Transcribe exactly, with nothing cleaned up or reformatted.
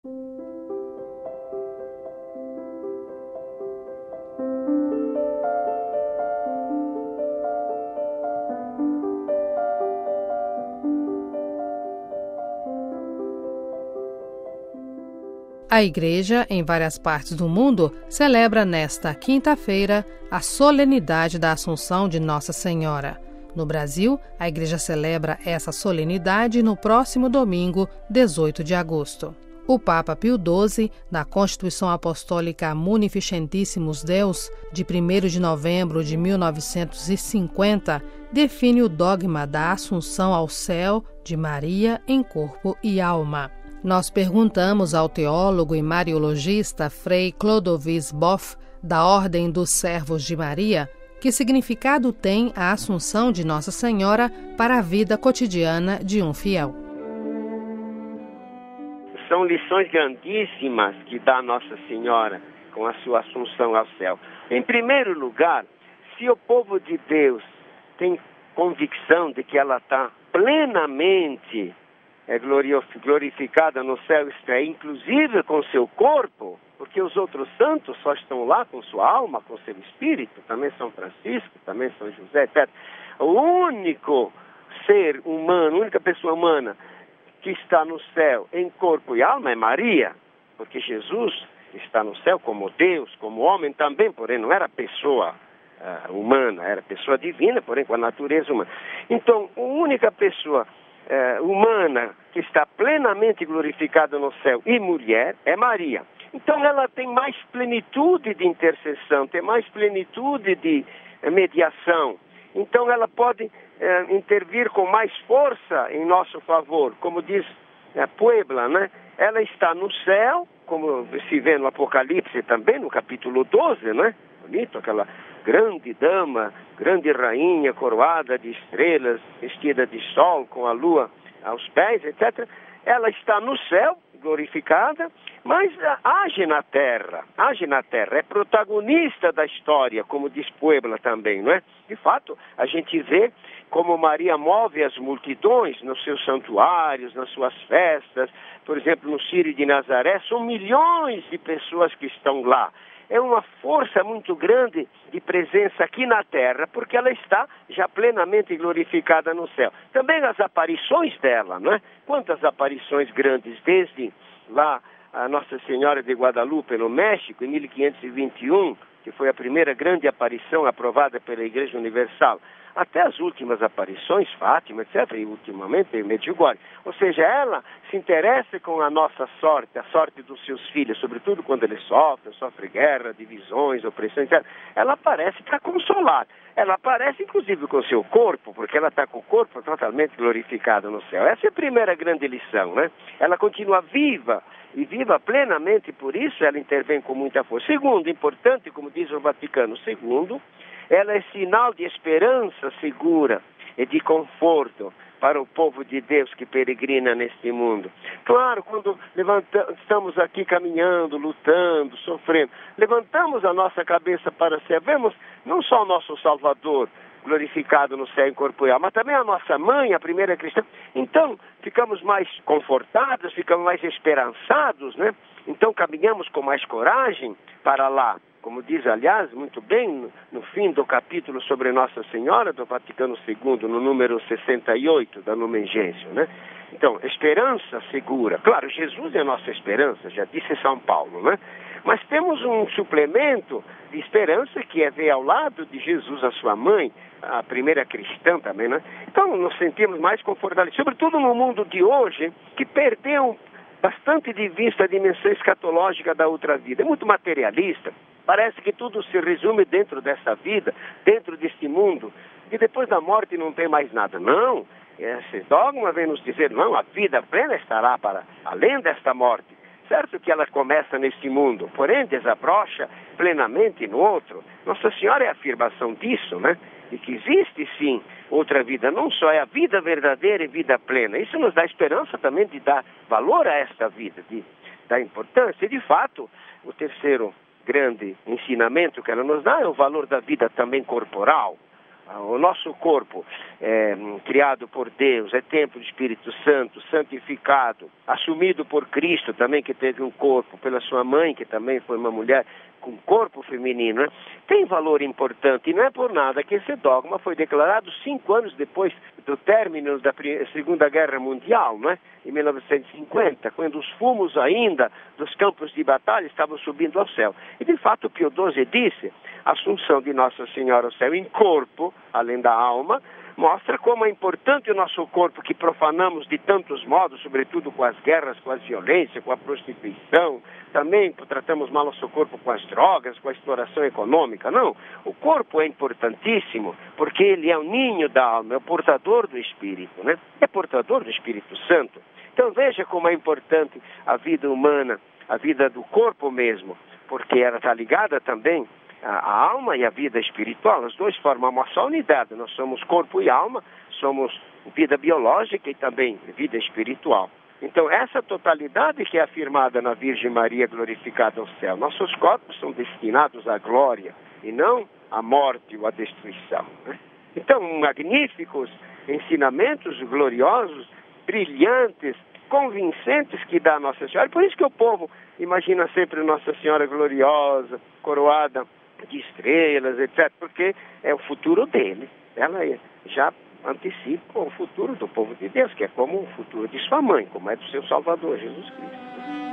A Igreja, em várias partes do mundo, celebra nesta quinta-feira a solenidade da Assunção de Nossa Senhora. No Brasil, a Igreja celebra essa solenidade no próximo domingo, dezoito de agosto. O Papa Pio doze, na Constituição Apostólica Munificentissimus Deus, de primeiro de novembro de mil novecentos e cinquenta, define o dogma da Assunção ao céu de Maria em corpo e alma. Nós perguntamos ao teólogo e mariologista Frei Clodovis Boff, da Ordem dos Servos de Maria, que significado tem a Assunção de Nossa Senhora para a vida cotidiana de um fiel. São lições grandíssimas que dá Nossa Senhora com a sua Assunção ao céu. Em primeiro lugar, se o povo de Deus tem convicção de que ela está plenamente é glorificada no céu, isto é, inclusive com seu corpo, porque os outros santos só estão lá com sua alma, com seu espírito, também São Francisco, também São José, etcétera. O único ser humano, a única pessoa humana que está no céu em corpo e alma é Maria, porque Jesus está no céu como Deus, como homem também, porém não era pessoa uh, humana, era pessoa divina, porém com a natureza humana. Então, a única pessoa É, humana que está plenamente glorificada no céu e mulher é Maria. Então ela tem mais plenitude de intercessão, tem mais plenitude de é, mediação. Então ela pode é, intervir com mais força em nosso favor, como diz é, Puebla, né? Ela está no céu, como se vê no Apocalipse também, no capítulo doze, né? Bonito, aquela grande dama, grande rainha, coroada de estrelas, vestida de sol, com a lua aos pés, etcétera. Ela está no céu, glorificada, mas age na terra, age na terra, é protagonista da história, como diz Puebla também, não é? De fato, a gente vê como Maria move as multidões nos seus santuários, nas suas festas. Por exemplo, no Círio de Nazaré, são milhões de pessoas que estão lá. É uma força muito grande de presença aqui na terra, porque ela está já plenamente glorificada no céu. Também as aparições dela, não é? Quantas aparições grandes, desde lá a Nossa Senhora de Guadalupe, no México, em mil quinhentos e vinte e um, que foi a primeira grande aparição aprovada pela Igreja Universal, até as últimas aparições, Fátima, etcétera, e ultimamente em Medjugorje. Ou seja, ela se interessa com a nossa sorte, a sorte dos seus filhos, sobretudo quando eles sofrem, sofrem guerra, divisões, opressões, etcétera. Ela aparece para consolar. Ela aparece, inclusive, com o seu corpo, porque ela está com o corpo totalmente glorificado no céu. Essa é a primeira grande lição, né? Ela continua viva, e viva plenamente, por isso ela intervém com muita força. Segundo, importante, como diz o Vaticano segundo, ela é sinal de esperança segura e de conforto para o povo de Deus que peregrina neste mundo. Claro, quando levanta, estamos aqui caminhando, lutando, sofrendo, levantamos a nossa cabeça para ser, vemos não só o nosso Salvador glorificado no céu em corpo e alma, mas também a nossa mãe, a primeira cristã. Então, ficamos mais confortados, ficamos mais esperançados, né? Então, caminhamos com mais coragem para lá. Como diz, aliás, muito bem, no, no fim do capítulo sobre Nossa Senhora, do Vaticano segundo, no número sessenta e oito da Lumen Gentium, né? Então, esperança segura. Claro, Jesus é a nossa esperança, já disse São Paulo, né? Mas temos um suplemento de esperança que é ver ao lado de Jesus a sua mãe, a primeira cristã também, né? Então, nos sentimos mais confortáveis, sobretudo no mundo de hoje, que perdeu bastante de vista a dimensão escatológica da outra vida. É muito materialista. Parece que tudo se resume dentro dessa vida, dentro deste mundo, e depois da morte não tem mais nada. Não, esse dogma vem nos dizer, não, a vida plena estará para além desta morte. Certo que ela começa neste mundo, porém desabrocha plenamente no outro. Nossa Senhora é a afirmação disso, né? De que existe sim outra vida, não só é a vida verdadeira e vida plena. Isso nos dá esperança também de dar valor a esta vida, de dar importância. E de fato, o terceiro grande ensinamento que ela nos dá é o valor da vida também corporal. O nosso corpo é criado por Deus, é templo do Espírito Santo, santificado, assumido por Cristo também, que teve um corpo, pela sua mãe, que também foi uma mulher com corpo feminino, né? Tem valor importante, e não é por nada que esse dogma foi declarado cinco anos depois do término da Segunda Guerra Mundial, né? Em mil novecentos e cinquenta, quando os fumos ainda dos campos de batalha estavam subindo ao céu. E de fato Pio doze disse: a assunção de Nossa Senhora ao céu em corpo, além da alma, mostra como é importante o nosso corpo, que profanamos de tantos modos, sobretudo com as guerras, com a violência, com a prostituição, também tratamos mal nosso corpo com as drogas, com a exploração econômica. Não, o corpo é importantíssimo, porque ele é o ninho da alma, é o portador do Espírito, né? É portador do Espírito Santo. Então veja como é importante a vida humana, a vida do corpo mesmo, porque ela está ligada também a alma e a vida espiritual. Os dois formam uma só unidade. Nós somos corpo e alma, somos vida biológica e também vida espiritual. Então, essa totalidade que é afirmada na Virgem Maria glorificada ao céu. Nossos corpos são destinados à glória e não à morte ou à destruição, né? Então, magníficos ensinamentos gloriosos, brilhantes, convincentes que dá a Nossa Senhora. Por isso que o povo imagina sempre Nossa Senhora gloriosa, coroada de estrelas, etcétera, porque é o futuro dele. Ela já antecipa o futuro do povo de Deus, que é como o futuro de sua mãe, como é do seu Salvador, Jesus Cristo.